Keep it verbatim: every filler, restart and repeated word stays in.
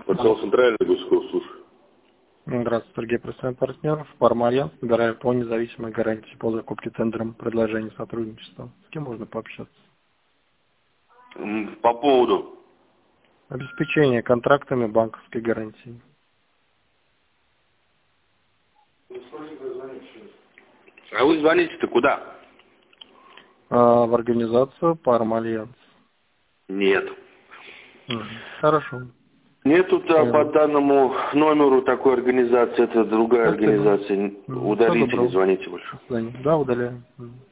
Портал Центральный госслужащий. Здравствуйте, Сергей, представляем партнеров. Фарма Альянс набирает по независимой гарантии по закупке тендером предложений сотрудничества. С кем можно пообщаться? По поводу? Обеспечение контрактами банковской гарантии. А вы звоните-то куда? А, в организацию Фарма Альянс. Нет. Угу. Хорошо. Нету там по данному номеру такой организации, это другая Спасибо. организация. Угу. Удалите или звоните больше. Да, удаляем. Угу.